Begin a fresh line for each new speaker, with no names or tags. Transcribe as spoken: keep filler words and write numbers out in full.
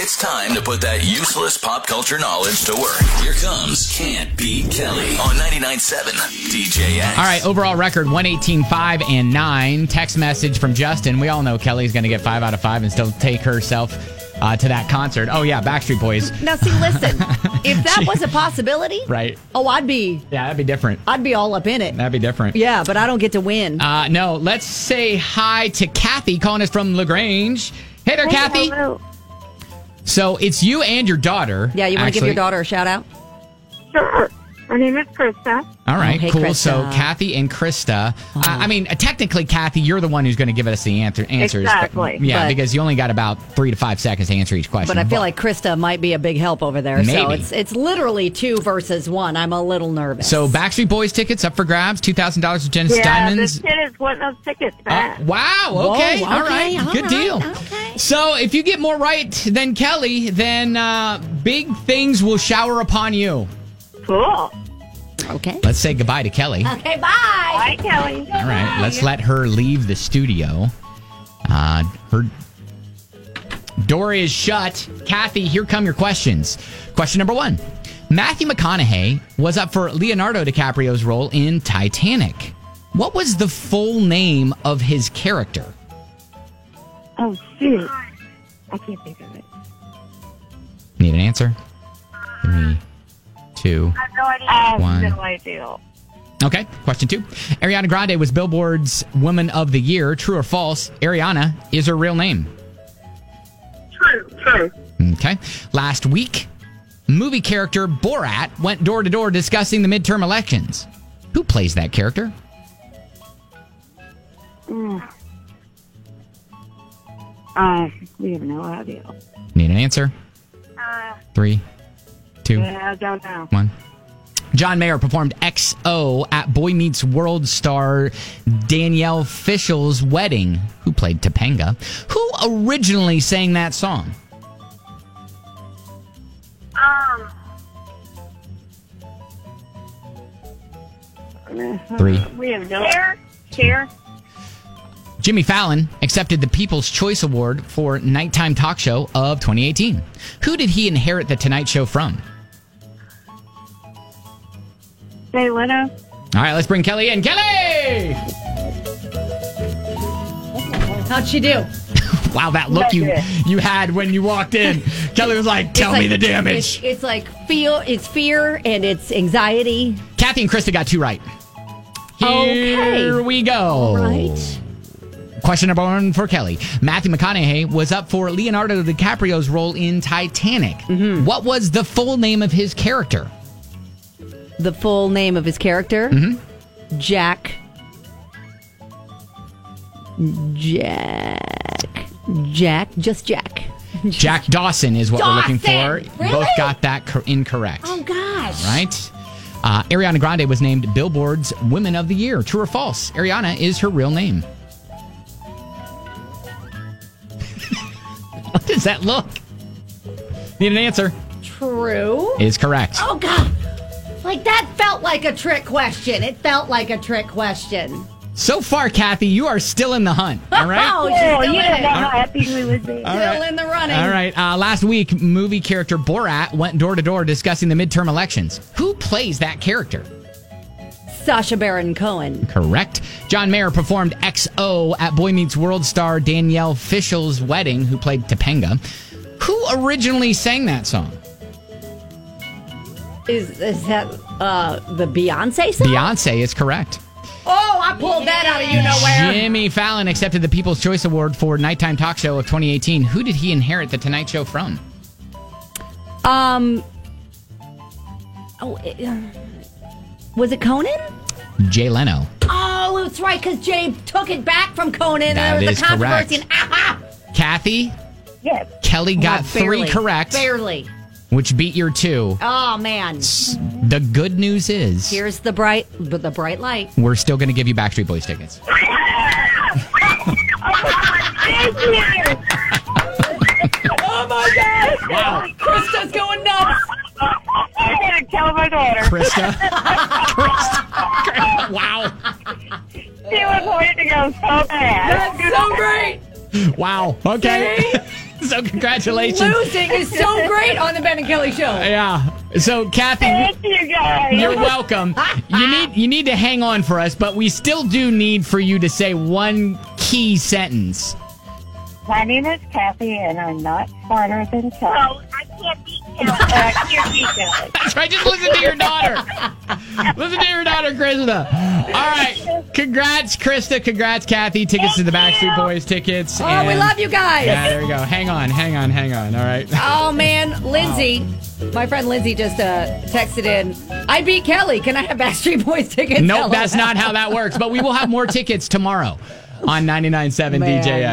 It's time to put that useless pop culture knowledge to work. Here comes Can't Beat Kelly on ninety-nine point seven D J X.
All right, overall record one eighteen, five, and nine. Text message from Justin. We all know Kelly's going to get five out of five and still take herself uh, to that concert. Oh, yeah, Backstreet Boys.
Now, see, listen, if that was a possibility,
right?
Oh, I'd be.
Yeah, that'd be different.
I'd be all up in it.
That'd be different.
Yeah, but I don't get to win.
Uh, no, let's say hi to Kathy calling us from LaGrange. Hey there,
Hey,
Kathy.
hello.
So it's you and your daughter.
Yeah, you want to give
actually.
your daughter a shout out?
Sure. Her name is Krista.
All right,
Oh, hey,
cool.
Krista.
So Kathy and Krista. Uh, I mean, uh, technically, Kathy, you're the one who's going to give us the answer, answers.
Exactly.
But, yeah,
But-
because you only got about three to five seconds to answer each question.
But I feel like Krista might be a big help over there. So
Maybe.
it's it's literally two versus one. I'm a little nervous.
So Backstreet Boys tickets up for grabs, two thousand dollars with Genesis
Yeah,
Diamonds.
this kid is wanting those tickets
Uh,
back.
wow. Okay.
Whoa,
all right.
okay, all
Good
right,
deal.
okay.
So if you get more right than Kelly, then uh, big things will shower upon you.
Cool.
Okay.
Let's say goodbye to Kelly.
Okay, bye.
Bye, Kelly.
All right. Let's let her leave the studio. Uh, her door is shut. Kathy, here come your questions. Question number one. Matthew McConaughey was up for Leonardo DiCaprio's role in Titanic. What was the full name of his character?
Oh, shoot. I can't think of it.
Need an answer? Three, two.
I have no idea. I have
One.
no idea.
Okay, question two. Ariana Grande was Billboard's Woman of the Year. True or false? Ariana is her real name.
True. True.
Okay. Last week, movie character Borat went door to door discussing the midterm elections. Who plays that character?
Mm. Uh, we have no idea.
Need an answer?
Uh,
Three, two,
yeah, I don't know.
one. John Mayer performed X O at Boy Meets World star Danielle Fishel's wedding. Who played Topanga? Who originally sang that song?
Um.
Three.
We have no. Here. Here.
Jimmy Fallon accepted the People's Choice Award for Nighttime Talk Show of twenty eighteen. Who did he inherit The Tonight Show from?
Jay Leno.
All right, let's bring Kelly in. Kelly!
How'd she do?
Wow, that look you you had when you walked in. Kelly was like, tell
It's
me
like-
the damage.
It's, it's like feel. It's fear and it's anxiety.
Kathy and Krista got two right. Here
Okay.
we go.
All right.
Question number one for Kelly. Matthew McConaughey was up for Leonardo DiCaprio's role in Titanic.
Mm-hmm.
What was the full name of his character?
The full name of his character?
Mm-hmm.
Jack. Jack. Jack. Just Jack.
Jack Dawson is what we're looking for.
Dawson! Really?
Both got that cor- incorrect.
Oh, gosh.
Right? Uh, Ariana Grande was named Billboard's Women of the Year. True or false? Ariana is her real name. What does that look? Need an answer?
True.
Is correct.
Oh, God. Like, that felt like a trick question. It felt like a trick question.
So far, Kathy, you are still in the hunt. All right?
Oh, she's
Oh,
still
you
in
don't know
it.
how happy we would be.
All
Still
right.
in the running.
All right. Uh, last week, movie character Borat went door to door discussing the midterm elections. Who plays that character?
Sacha Baron Cohen.
Correct. John Mayer performed X O at Boy Meets World star Danielle Fishel's wedding, who played Topanga. Who originally sang that song?
Is is that uh, the Beyonce song?
Beyonce is correct.
Oh, I pulled that out of you nowhere.
Jimmy Fallon accepted the People's Choice Award for Nighttime Talk Show of twenty eighteen. Who did he inherit The Tonight Show from?
Um. Oh, it, uh, was it Conan?
Jay Leno.
Oh, it's right, because Jay took it back from Conan, and
That
there was
is
a controversy.
correct.
And, aha!
Kathy,
Yes.
Kelly got
Oh, barely,
three correct,
Barely.
which beat your two.
Oh, man.
The good news is
Here's the bright, but the bright light.
we're still going to give you Backstreet Boys tickets.
Thank you.
Oh, my God.
Wow.
Krista's going nuts.
I'm going to tell my daughter.
Krista. Krista. Wow.
She was wanting to go so bad.
That's so great.
Wow. Okay. So congratulations.
Losing is so great on the Ben and Kelly show.
Yeah. So Kathy,
Thank you, guys.
you're welcome. You need you need to hang on for us, but we still do need for you to say one key sentence.
My name is Kathy, and I'm not smarter than Kelly. Oh, I can't beat Kelly. I can't beat Kelly.
That's right. Just listen to your daughter. Listen to your daughter, Krista. All right. Congrats, Krista. Congrats, Kathy. Tickets to the Backstreet Boys tickets.
Oh,
and-
we love you guys.
Yeah, there we go. Hang on, hang on, hang on. All right.
Oh, man. Lindsay, my friend Lindsay just uh, texted in, I beat Kelly. Can I have Backstreet Boys tickets?
Nope,
Hello.
that's not how that works. But we will have more tickets tomorrow on ninety-nine point seven
Man.
D J S.